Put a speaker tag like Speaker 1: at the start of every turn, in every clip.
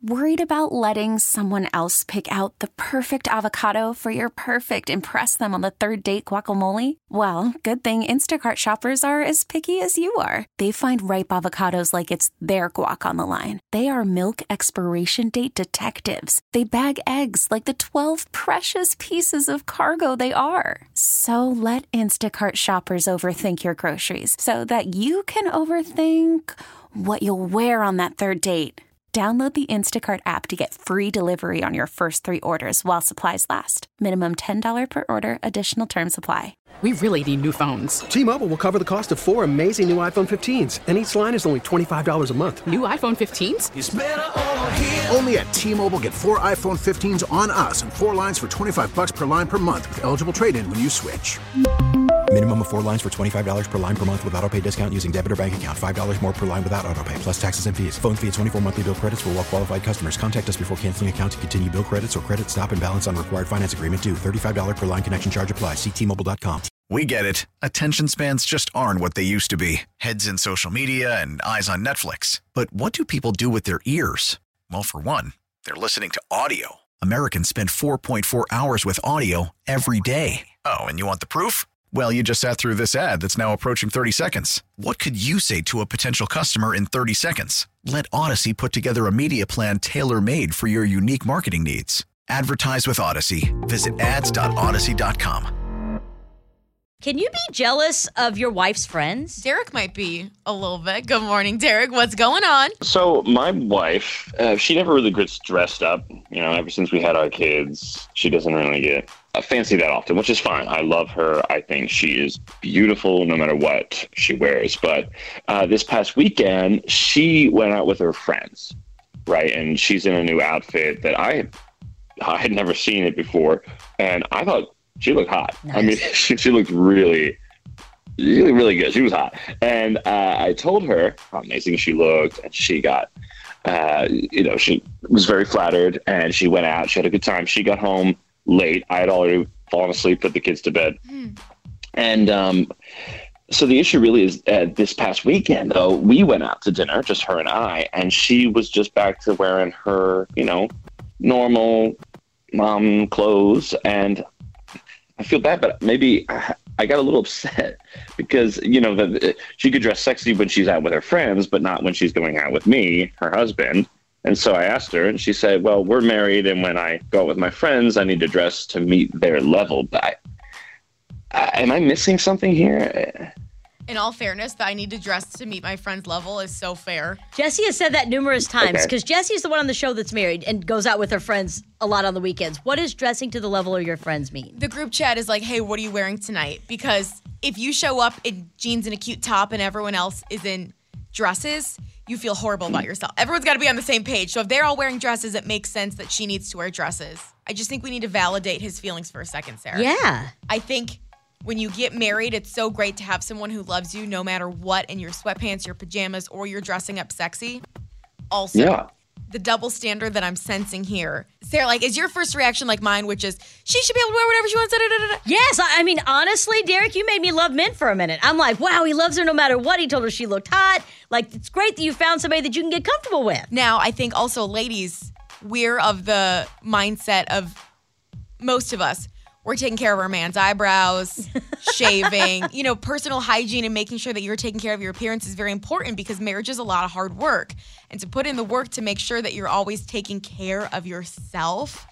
Speaker 1: Worried about letting someone else pick out the perfect avocado for your perfect impress them on the third date guacamole? Well, good thing Instacart shoppers are as picky as you are. They find ripe avocados like it's their guac on the line. They are milk expiration date detectives. They bag eggs like the 12 precious pieces of cargo they are. So let Instacart shoppers overthink your groceries so that you can overthink what you'll wear on that third date. Download the Instacart app to get free delivery on your first 3 orders while supplies last. Minimum $10 per order. Additional terms apply.
Speaker 2: We really need new phones.
Speaker 3: T-Mobile will cover the cost of 4 amazing new iPhone 15s, and each line is only $25 a month.
Speaker 2: New iPhone 15s?
Speaker 4: It's better over here.
Speaker 5: Only at T-Mobile, get 4 iPhone 15s on us and 4 lines for $25 per line per month with eligible trade-in when you switch.
Speaker 6: Minimum of 4 lines for $25 per line per month with autopay discount using debit or bank account. $5 more per line without autopay, plus taxes and fees. Phone fee at 24 monthly bill credits for well-qualified customers. Contact us before canceling account to continue bill credits or credit stop and balance on required finance agreement due. $35 per line connection charge applies. See T-Mobile.com.
Speaker 7: We get it. Attention spans just aren't what they used to be. Heads in social media and eyes on Netflix. But what do people do with their ears? Well, for one, they're listening to audio. Americans spend 4.4 hours with audio every day. Oh, and you want the proof? Well, you just sat through this ad that's now approaching 30 seconds. What could you say to a potential customer in 30 seconds? Let Odyssey put together a media plan tailor-made for your unique marketing needs. Advertise with Odyssey. Visit ads.odyssey.com.
Speaker 8: Can you be jealous of your wife's friends?
Speaker 9: Derek might be a little bit. Good morning, Derek. What's going on?
Speaker 10: So my wife, she never really gets dressed up. You know, ever since we had our kids, she doesn't really get fancy that often, which is fine. I love her. I think she is beautiful no matter what she wears. But this past weekend, she went out with her friends, right? And she's in a new outfit that I had never seen it before. And I thought she looked hot. Nice. I mean, she looked really, really good. She was hot. And I told her how amazing she looked. And she got, she was very flattered. And she went out. She had a good time. She got home late. I had already fallen asleep, put the kids to bed. And so the issue really is this past weekend, though, we went out to dinner, just her and I. And she was just back to wearing her, normal mom clothes. And I feel bad, but maybe I got a little upset because, she could dress sexy when she's out with her friends, but not when she's going out with me, her husband. And so I asked her, and she said, well, we're married, and when I go out with my friends, I need to dress to meet their level. But am I missing something here?
Speaker 9: In all fairness, that I need to dress to meet my friend's level is so fair.
Speaker 8: Jessie has said that numerous times because Jessie's the one on the show that's married and goes out with her friends a lot on the weekends. What does dressing to the level of your friends mean?
Speaker 9: The group chat is like, hey, what are you wearing tonight? Because if you show up in jeans and a cute top and everyone else is in dresses, you feel horrible about yourself. Everyone's got to be on the same page. So if they're all wearing dresses, it makes sense that she needs to wear dresses. I just think we need to validate his feelings for a second, Sarah.
Speaker 8: Yeah.
Speaker 9: I think when you get married, it's so great to have someone who loves you no matter what, in your sweatpants, your pajamas, or you're dressing up sexy. Also, the double standard that I'm sensing here. Sarah, is your first reaction like mine, which is, she should be able to wear whatever she wants?
Speaker 8: Yes, I mean, honestly, Derek, you made me love men for a minute. I'm like, wow, he loves her no matter what. He told her she looked hot. It's great that you found somebody that you can get comfortable with.
Speaker 9: Now, I think also, ladies, we're of the mindset of most of us, we're taking care of our man's eyebrows, shaving, personal hygiene and making sure that you're taking care of your appearance is very important because marriage is a lot of hard work. And to put in the work to make sure that you're always taking care of yourself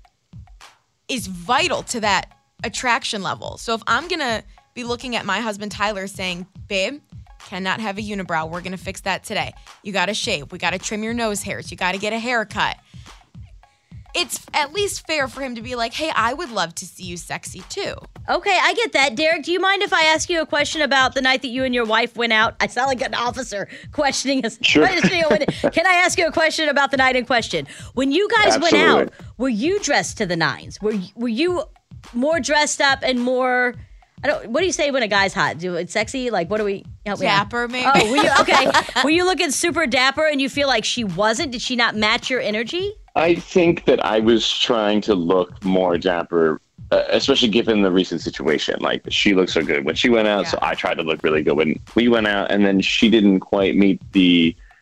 Speaker 9: is vital to that attraction level. So if I'm going to be looking at my husband, Tyler, saying, babe, cannot have a unibrow. We're going to fix that today. You got to shave. We got to trim your nose hairs. You got to get a haircut. It's at least fair for him to be like, hey, I would love to see you sexy too.
Speaker 8: Okay, I get that. Derek, do you mind if I ask you a question about the night that you and your wife went out? I sound like an officer questioning us.
Speaker 10: Sure.
Speaker 8: Can I ask you a question about the night in question? When you guys went out, were you dressed to the nines? Were you more dressed up and more... what do you say when a guy's hot? Do it sexy? What do we...
Speaker 9: Dapper, maybe?
Speaker 8: Oh, were you... Okay. Were you looking super dapper and you feel like she wasn't? Did she not match your energy?
Speaker 10: I think that I was trying to look more dapper, especially given the recent situation. She looked so good when she went out, so I tried to look really good when we went out, and then she didn't quite meet the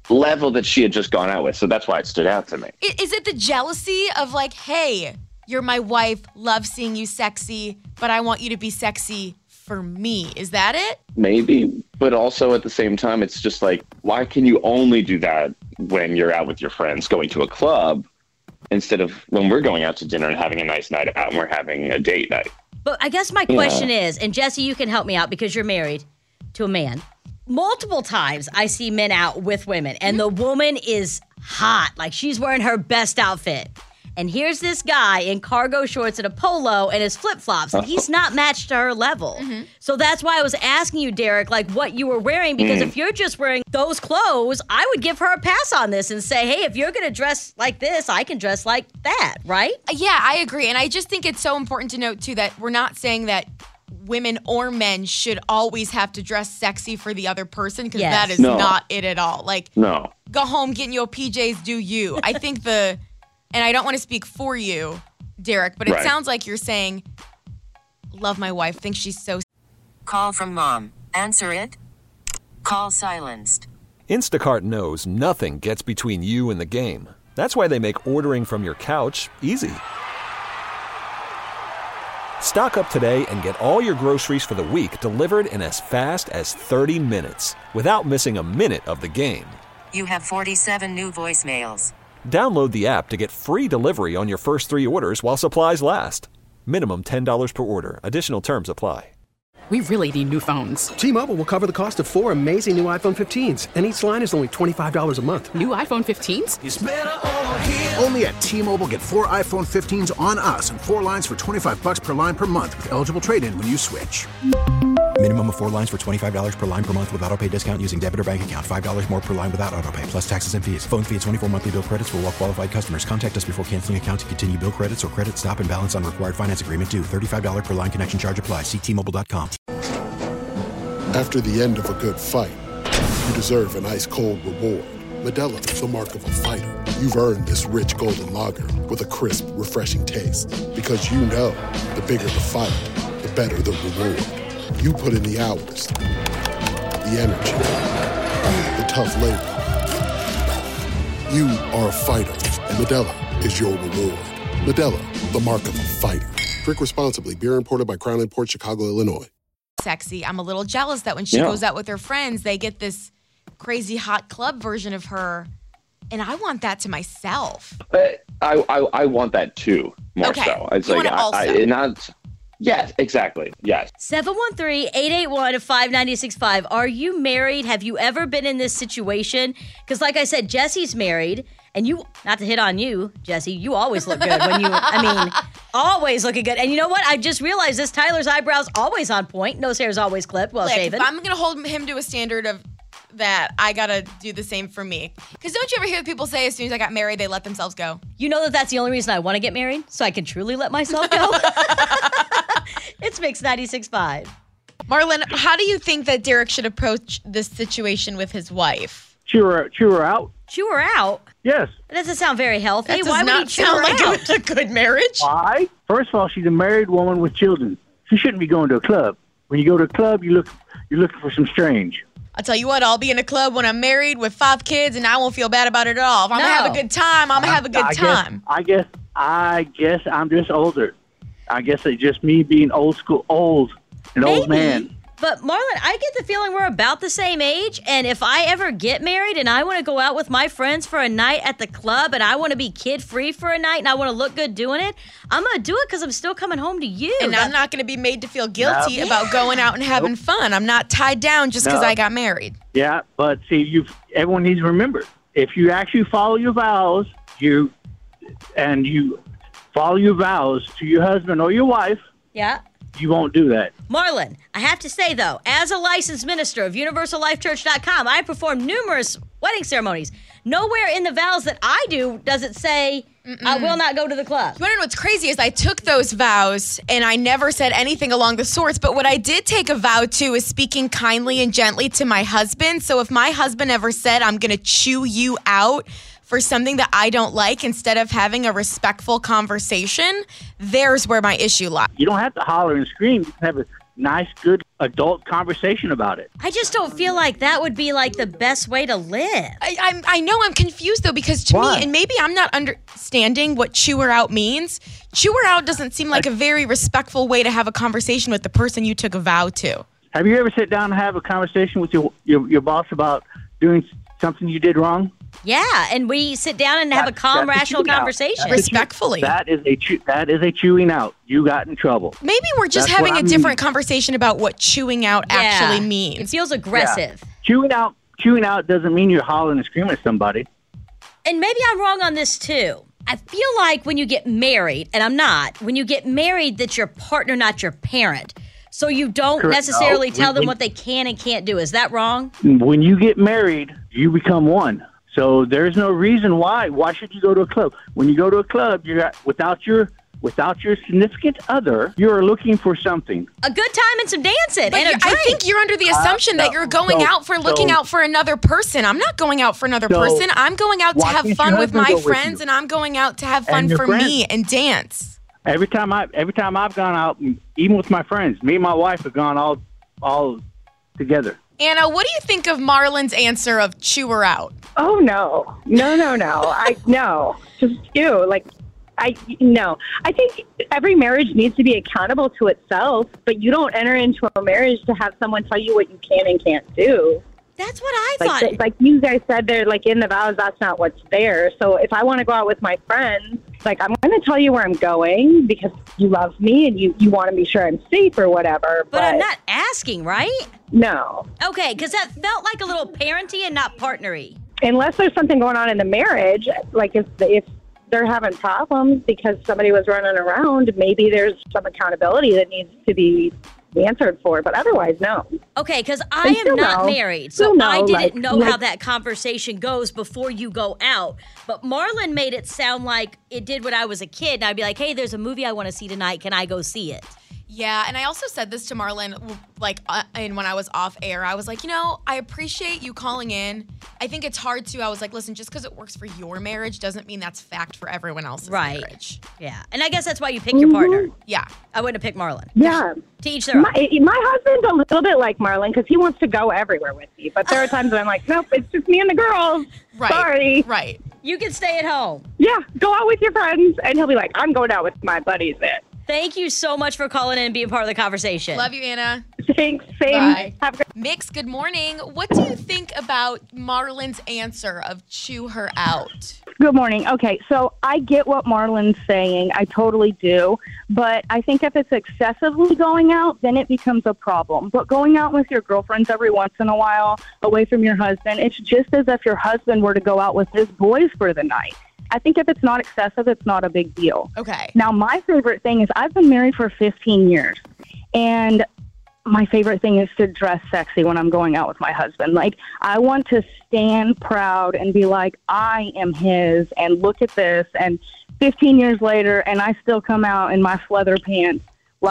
Speaker 10: level that she had just gone out with. So that's why it stood out to me.
Speaker 9: Is it the jealousy of like, hey, you're my wife, love seeing you sexy, but I want you to be sexy for me? Is that it?
Speaker 10: Maybe, but also at the same time, it's just like, why can you only do that when you're out with your friends going to a club instead of when we're going out to dinner and having a nice night out and we're having a date night?
Speaker 8: But I guess my question is, and Jesse, you can help me out because you're married to a man. Multiple times I see men out with women and the woman is hot. Like she's wearing her best outfit. And here's this guy in cargo shorts and a polo and his flip-flops. And he's not matched to her level. Mm-hmm. So that's why I was asking you, Derek, like what you were wearing. Because if you're just wearing those clothes, I would give her a pass on this and say, hey, if you're going to dress like this, I can dress like that, right?
Speaker 9: Yeah, I agree. And I just think it's so important to note, too, that we're not saying that women or men should always have to dress sexy for the other person, because that is not it at all. Like, go home, get in your PJs, do you. I think and I don't want to speak for you, Derek, but it sounds like you're saying, love my wife, think she's so.
Speaker 4: Call from mom. Answer it. Call silenced.
Speaker 11: Instacart knows nothing gets between you and the game. That's why they make ordering from your couch easy. Stock up today and get all your groceries for the week delivered in as fast as 30 minutes without missing a minute of the game.
Speaker 4: You have 47 new voicemails.
Speaker 11: Download the app to get free delivery on your first 3 orders while supplies last. Minimum $10 per order. Additional terms apply.
Speaker 2: We really need new phones.
Speaker 3: T-Mobile will cover the cost of 4 amazing new iPhone 15s, and each line is only $25 a month.
Speaker 2: New iPhone 15s?
Speaker 5: It's better over here. Only at T-Mobile, get 4 iPhone 15s on us and 4 lines for $25 per line per month with eligible trade-in when you switch.
Speaker 6: Minimum of 4 lines for $25 per line per month with autopay discount using debit or bank account. $5 more per line without autopay, plus taxes and fees. Phone fee at 24 monthly bill credits for well-qualified customers. Contact us before canceling account to continue bill credits or credit stop and balance on required finance agreement due. $35 per line connection charge applies. See T-Mobile.com.
Speaker 12: After the end of a good fight, you deserve an ice-cold reward. Modelo, the mark of a fighter. You've earned this rich golden lager with a crisp, refreshing taste. Because you know, the bigger the fight, the better the reward. You put in the hours, the energy, the tough labor. You are a fighter, and Modelo is your reward. Modelo, the mark of a fighter. Drink responsibly. Beer imported by Crown Imports, Chicago, Illinois.
Speaker 9: Sexy. I'm a little jealous that when she goes out with her friends, they get this crazy hot club version of her, and I want that to myself.
Speaker 10: I want that too, more so. It's
Speaker 9: you
Speaker 10: like
Speaker 9: want it also.
Speaker 10: Yes, exactly. Yes.
Speaker 8: 713-881-5965. Are you married? Have you ever been in this situation? Because like I said, Jesse's married, and you, not to hit on you, Jesse, you always look good when you, always looking good. And you know what? I just realized this. Tyler's eyebrows always on point. Nose hair's always clipped, well shaven.
Speaker 9: If I'm going to hold him to a standard of that, I got to do the same for me. Because don't you ever hear people say as soon as I got married, they let themselves go?
Speaker 8: You know that's the only reason I want to get married? So I can truly let myself go? It's Mix 96.5.
Speaker 9: Marlon, how do you think that Derek should approach this situation with his wife?
Speaker 13: Chew her out.
Speaker 8: Chew her out?
Speaker 13: Yes.
Speaker 8: That doesn't sound very healthy.
Speaker 9: That does
Speaker 8: Why
Speaker 9: not
Speaker 8: would he chew
Speaker 9: sound
Speaker 8: her
Speaker 9: like
Speaker 8: out?
Speaker 9: a good marriage.
Speaker 13: Why? First of all, she's a married woman with children. She shouldn't be going to a club. When you go to a club, you're looking for some strange.
Speaker 9: I'll tell you what, I'll be in a club when I'm married with 5 kids, and I won't feel bad about it at all. If I'm going to have a good time, I'm going to have a good time.
Speaker 13: I guess I'm just older. I guess it's just me being old man.
Speaker 8: But Marlon, I get the feeling we're about the same age, and if I ever get married and I want to go out with my friends for a night at the club and I want to be kid-free for a night and I want to look good doing it, I'm going to do it because I'm still coming home to you.
Speaker 9: And I'm not going to be made to feel guilty about going out and having fun. I'm not tied down just because I got married.
Speaker 13: Yeah, but see, everyone needs to remember, if you actually follow your vows, you follow your vows to your husband or your wife, you won't do that.
Speaker 8: Marlon, I have to say, though, as a licensed minister of UniversalLifeChurch.com, I perform numerous wedding ceremonies. Nowhere in the vows that I do does it say, I will not go to the club.
Speaker 9: You want to know what's crazy is I took those vows and I never said anything along the sorts, but what I did take a vow to is speaking kindly and gently to my husband. So if my husband ever said, I'm going to chew you out for something that I don't like, instead of having a respectful conversation, there's where my issue lies.
Speaker 13: You don't have to holler and scream. You can have a nice, good adult conversation about it.
Speaker 8: I just don't feel like that would be like the best way to live.
Speaker 9: I know I'm confused though, because to me, and maybe I'm not understanding what chew her out means. Chew her out doesn't seem like a very respectful way to have a conversation with the person you took a vow to.
Speaker 13: Have you ever sat down and have a conversation with your boss about doing something you did wrong?
Speaker 8: Yeah, and we sit down and have a calm, rational conversation.
Speaker 9: Respectfully.
Speaker 13: That is a chewing out. You got in trouble.
Speaker 9: Maybe we're just having a different conversation about what chewing out actually means.
Speaker 8: It feels aggressive.
Speaker 13: Yeah. Chewing out doesn't mean you're hollering and screaming at somebody.
Speaker 8: And maybe I'm wrong on this too. I feel like when you get married, and I'm not, when you get married, that's your partner, not your parent. So you don't necessarily tell them what they can and can't do. Is that wrong?
Speaker 13: When you get married, you become one. So there's no reason why. Why should you go to a club? When you go to a club, you're without your significant other, you're looking for something.
Speaker 8: A good time and some dancing and a drink.
Speaker 9: I think you're under the assumption that you're going out for looking out for another person. I'm not going out for another person. I'm going out to have fun with my friends, and I'm going out to have fun for me and dance.
Speaker 13: Every time I've gone out, even with my friends, me and my wife have gone all together.
Speaker 9: Anna, what do you think of Marlon's answer of chew her out?
Speaker 14: Oh, no. No. Just you. I think every marriage needs to be accountable to itself, but you don't enter into a marriage to have someone tell you what you can and can't do.
Speaker 8: That's what I thought.
Speaker 14: Like you guys said there, in the vows, that's not what's there. So if I want to go out with my friends, I'm going to tell you where I'm going because you love me and you want to be sure I'm safe or whatever.
Speaker 8: But I'm not asking, right?
Speaker 14: No.
Speaker 8: Okay, because that felt like a little parenty and not partnery.
Speaker 14: Unless there's something going on in the marriage, if they're having problems because somebody was running around, maybe there's some accountability that needs to be answered for, but otherwise, no.
Speaker 8: Okay, because I am not married, so I didn't know how that conversation goes before you go out. But Marlon made it sound like it did when I was a kid, and I'd be like, hey, there's a movie I want to see tonight. Can I go see it?
Speaker 9: Yeah, and I also said this to Marlon, and when I was off air, I was like, I appreciate you calling in. I think it's hard to, I was like, listen, just because it works for your marriage doesn't mean that's fact for everyone else's marriage.
Speaker 8: Yeah, and I guess that's why you pick your partner.
Speaker 9: Yeah.
Speaker 8: I wouldn't have picked Marlon.
Speaker 14: Yeah.
Speaker 8: To each their own.
Speaker 14: My husband's a little bit like Marlon because he wants to go everywhere with me, but there are times when I'm like, nope, it's just me and the girls.
Speaker 9: Right.
Speaker 14: Sorry.
Speaker 9: Right.
Speaker 8: You can stay at home.
Speaker 14: Yeah, go out with your friends, and he'll be like, I'm going out with my buddies then.
Speaker 8: Thank you so much for calling in and being part of the conversation.
Speaker 9: Love you, Anna.
Speaker 14: Thanks. Same.
Speaker 9: Bye.
Speaker 14: Have a great-
Speaker 9: Mix, good morning. What do you think about Marlon's answer of chew her out?
Speaker 15: Good morning. Okay, so I get what Marlon's saying. I totally do. But I think if it's excessively going out, then it becomes a problem. But going out with your girlfriends every once in a while, away from your husband, it's just as if your husband were to go out with his boys for the night. I think if it's not excessive, it's not a big deal.
Speaker 9: Okay.
Speaker 15: Now, my favorite thing is I've been married for 15 years, and my favorite thing is to dress sexy when I'm going out with my husband. I want to stand proud and be like, I am his, and look at this. And 15 years later, and I still come out in my leather pants,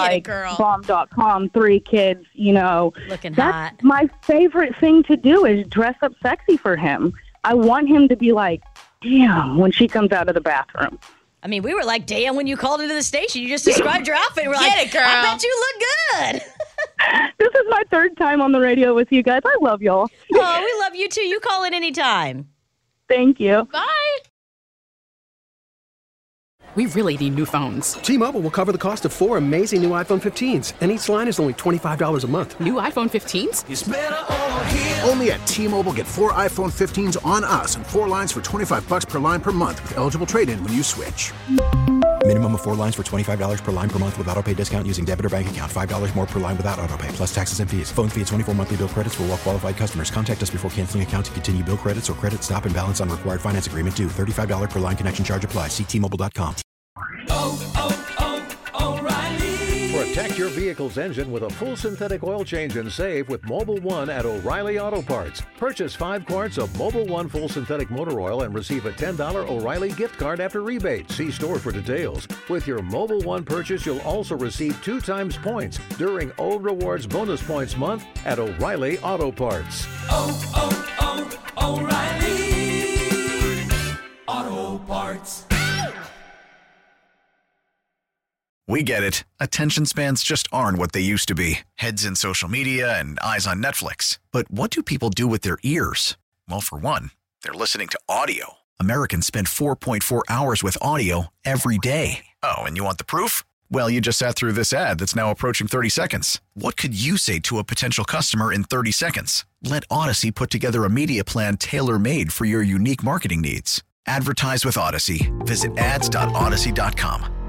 Speaker 15: bomb.com, 3 kids,
Speaker 8: Looking hot.
Speaker 15: That's my favorite thing to do is dress up sexy for him. I want him to be like, damn, when she comes out of the bathroom.
Speaker 8: I mean, we were like, damn, when you called into the station, you just described your outfit. We're
Speaker 9: Get
Speaker 8: like,
Speaker 9: it, girl.
Speaker 8: I bet you look good.
Speaker 15: This is my 3rd time on the radio with you guys. I love y'all.
Speaker 8: Oh, we love you too. You call in anytime.
Speaker 15: Thank you.
Speaker 9: Bye.
Speaker 2: We really need new phones.
Speaker 3: T-Mobile will cover the cost of 4 amazing new iPhone 15s, and each line is only $25 a month.
Speaker 2: New iPhone 15s?
Speaker 5: It's better over here. Only at T-Mobile, get 4 iPhone 15s on us and 4 lines for $25 per line per month with eligible trade-in when you switch.
Speaker 6: Minimum of 4 lines for $25 per line per month with autopay discount using debit or bank account. $5 more per line without autopay, plus taxes and fees. Phone fee at 24 monthly bill credits for well-qualified customers. Contact us before canceling account to continue bill credits or credit stop and balance on required finance agreement due. $35 per line connection charge applies. See T-Mobile.com.
Speaker 16: O'Reilly. Protect your vehicle's engine with a full synthetic oil change and save with Mobil 1 at O'Reilly Auto Parts. Purchase 5 quarts of Mobil 1 full synthetic motor oil and receive a $10 O'Reilly gift card after rebate. See store for details. With your Mobil 1 purchase, you'll also receive 2 times points during Old Rewards Bonus Points Month at O'Reilly Auto Parts.
Speaker 17: O'Reilly Auto Parts.
Speaker 7: We get it. Attention spans just aren't what they used to be. Heads in social media and eyes on Netflix. But what do people do with their ears? Well, for one, they're listening to audio. Americans spend 4.4 hours with audio every day. Oh, and you want the proof? Well, you just sat through this ad that's now approaching 30 seconds. What could you say to a potential customer in 30 seconds? Let Odyssey put together a media plan tailor-made for your unique marketing needs. Advertise with Odyssey. Visit ads.odyssey.com.